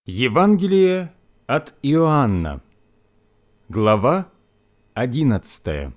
Евангелие от Иоанна, глава 11.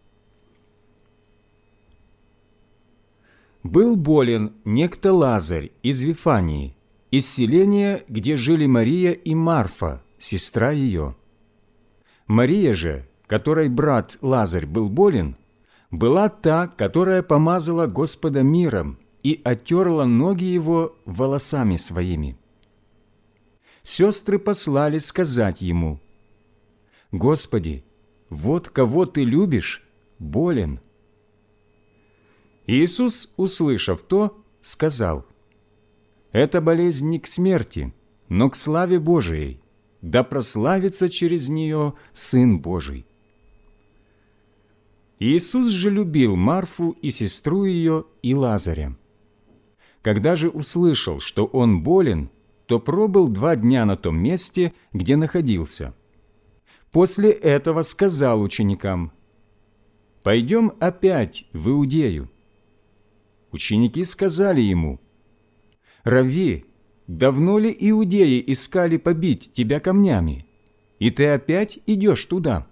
Был болен некто Лазарь из Вифании, из селения, где жили Мария и Марфа, сестра ее. Мария же, которой брат Лазарь был болен, была та, которая помазала Господа миром и оттерла ноги его волосами своими. Сестры послали сказать ему: «Господи, вот кого ты любишь, болен». Иисус, услышав то, сказал: «Эта болезнь не к смерти, но к славе Божией, да прославится через нее Сын Божий». Иисус же любил Марфу и сестру ее и Лазаря. Когда же услышал, что он болен, то пробыл 2 дня на том месте, где находился. После этого сказал ученикам: «Пойдем опять в Иудею». Ученики сказали ему: «Равви, давно ли иудеи искали побить тебя камнями, и ты опять идешь туда?»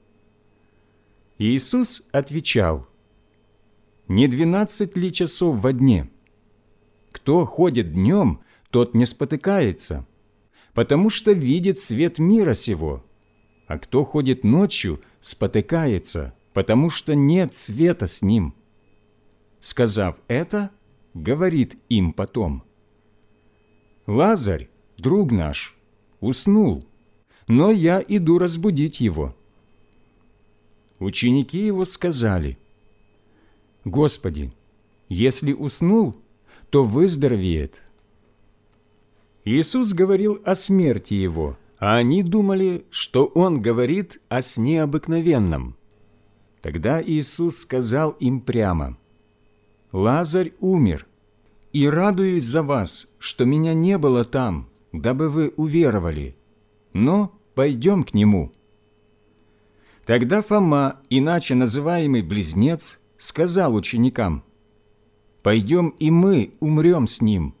Иисус отвечал: «Не 12 ли часов во дне? Кто ходит днем, тот не спотыкается, потому что видит свет мира сего, а кто ходит ночью, спотыкается, потому что нет света с ним». Сказав это, говорит им потом: «Лазарь, друг наш, уснул, но я иду разбудить его». Ученики его сказали: «Господи, если уснул, то выздоровеет». Иисус говорил о смерти его, а они думали, что он говорит о сне обыкновенном. Тогда Иисус сказал им прямо: «Лазарь умер, и радуюсь за вас, что меня не было там, дабы вы уверовали, но пойдем к нему». Тогда Фома, иначе называемый Близнец, сказал ученикам: «Пойдем и мы умрем с ним».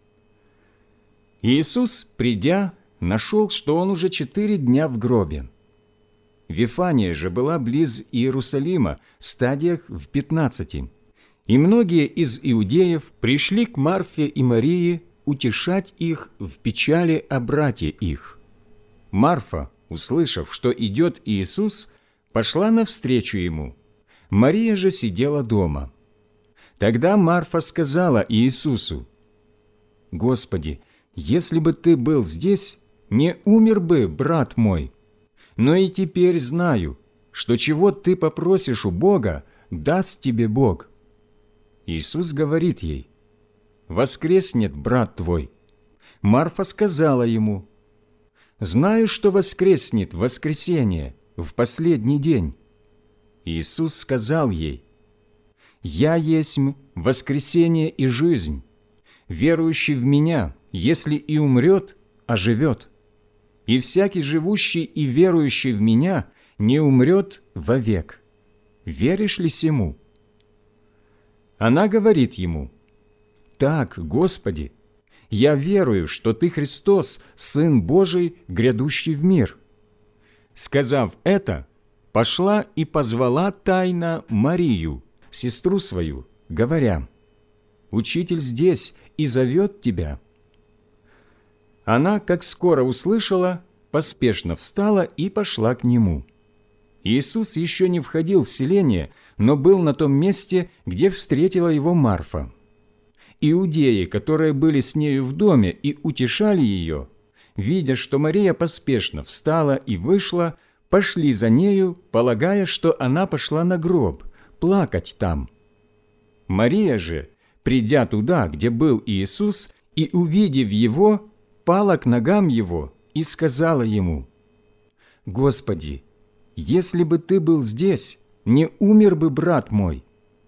Иисус, придя, нашел, что он уже 4 дня в гробе. Вифания же была близ Иерусалима, стадиях в 15, и многие из иудеев пришли к Марфе и Марии утешать их в печали о брате их. Марфа, услышав, что идет Иисус, пошла навстречу ему. Мария же сидела дома. Тогда Марфа сказала Иисусу: «Господи, если бы ты был здесь, не умер бы брат мой. Но и теперь знаю, что чего ты попросишь у Бога, даст тебе Бог». Иисус говорит ей: «Воскреснет брат твой». Марфа сказала ему: «Знаю, что воскреснет в воскресенье, в последний день». Иисус сказал ей: «Я есмь воскресение и жизнь. Верующий в Меня, если и умрет, оживет. И всякий живущий и верующий в Меня не умрет вовек. Веришь ли сему?» Она говорит ему: «Так, Господи, я верую, что Ты Христос, Сын Божий, грядущий в мир». Сказав это, пошла и позвала тайно Марию, сестру свою, говоря: «Учитель здесь и зовет тебя». Она, как скоро услышала, поспешно встала и пошла к нему. Иисус еще не входил в селение, но был на том месте, где встретила его Марфа. Иудеи, которые были с нею в доме и утешали ее, видя, что Мария поспешно встала и вышла, пошли за нею, полагая, что она пошла на гроб, плакать там. Мария же, придя туда, где был Иисус, и увидев его, пала к ногам его и сказала ему: «Господи, если бы ты был здесь, не умер бы брат мой».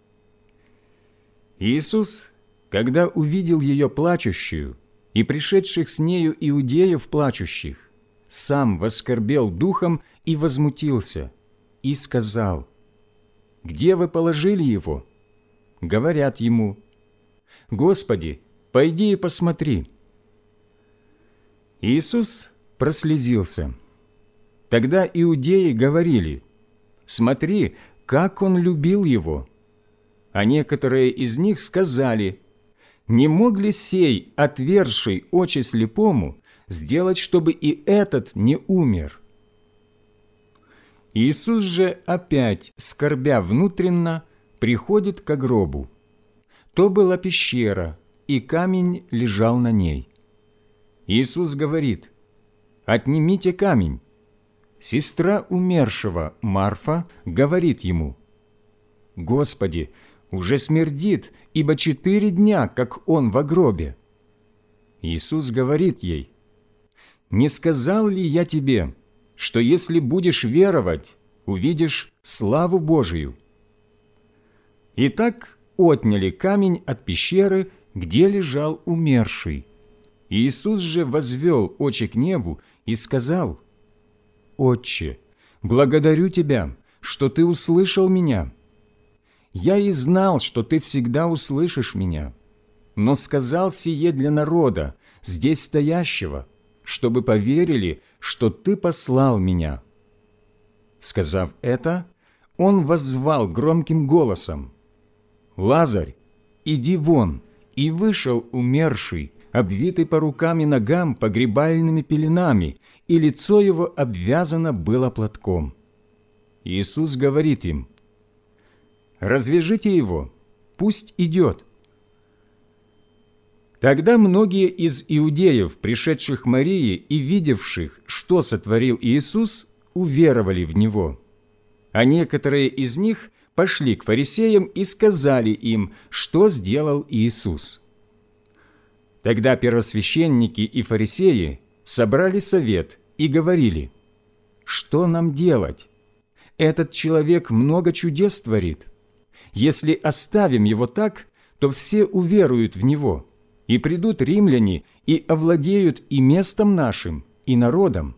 Иисус, когда увидел ее плачущую и пришедших с нею иудеев плачущих, сам воскорбел духом и возмутился, и сказал: «Где вы положили его?» Говорят ему: «Господи, пойди и посмотри». Иисус прослезился. Тогда иудеи говорили: «Смотри, как он любил его!» А некоторые из них сказали: «Не мог ли сей, отверзший очи слепому, сделать, чтобы и этот не умер?» Иисус же опять, скорбя внутренно, приходит ко гробу. То была пещера, и камень лежал на ней. Иисус говорит: «Отнимите камень». Сестра умершего, Марфа, говорит ему: «Господи, уже смердит, ибо 4 дня, как он во гробе». Иисус говорит ей: «Не сказал ли я тебе, что если будешь веровать, увидишь славу Божию?» Итак, отняли камень от пещеры, где лежал умерший. Иисус же возвел очи к небу и сказал: «Отче, благодарю Тебя, что Ты услышал меня. Я и знал, что Ты всегда услышишь меня, но сказал сие для народа, здесь стоящего, чтобы поверили, что Ты послал меня». Сказав это, Он воззвал громким голосом: «Лазарь, иди вон!» И вышел умерший, обвитый по рукам и ногам погребальными пеленами, и лицо его обвязано было платком. Иисус говорит им: «Развяжите его, пусть идет». Тогда многие из иудеев, пришедших к Марии и видевших, что сотворил Иисус, уверовали в Него. А некоторые из них пошли к фарисеям и сказали им, что сделал Иисус. Тогда первосвященники и фарисеи собрали совет и говорили: «Что нам делать? Этот человек много чудес творит. Если оставим его так, то все уверуют в него, и придут римляне и овладеют и местом нашим, и народом».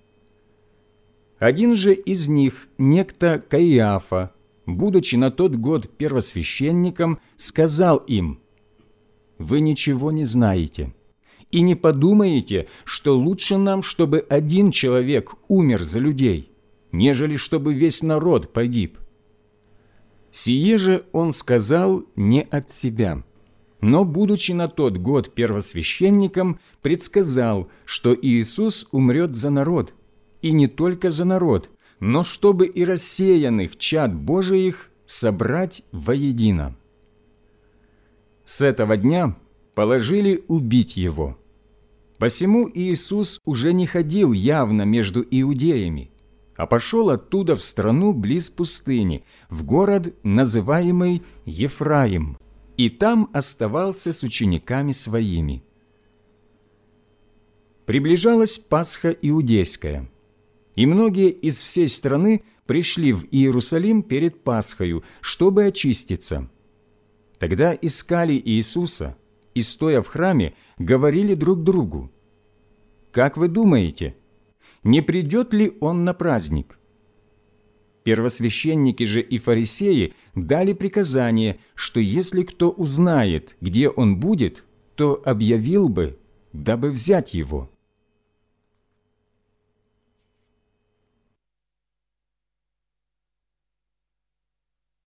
Один же из них, некто Каиафа, будучи на тот год первосвященником, сказал им: «Вы ничего не знаете, и не подумаете, что лучше нам, чтобы один человек умер за людей, нежели чтобы весь народ погиб». Сие же он сказал не от себя, но, будучи на тот год первосвященником, предсказал, что Иисус умрет за народ, и не только за народ, но чтобы и рассеянных чад Божиих собрать воедино. С этого дня положили убить его. Посему Иисус уже не ходил явно между иудеями, а пошел оттуда в страну близ пустыни, в город, называемый Ефраим, и там оставался с учениками своими. Приближалась Пасха иудейская, и многие из всей страны пришли в Иерусалим перед Пасхою, чтобы очиститься. Тогда искали Иисуса и, стоя в храме, говорили друг другу: «Как вы думаете, не придет ли Он на праздник?» Первосвященники же и фарисеи дали приказание, что если кто узнает, где Он будет, то объявил бы, дабы взять Его.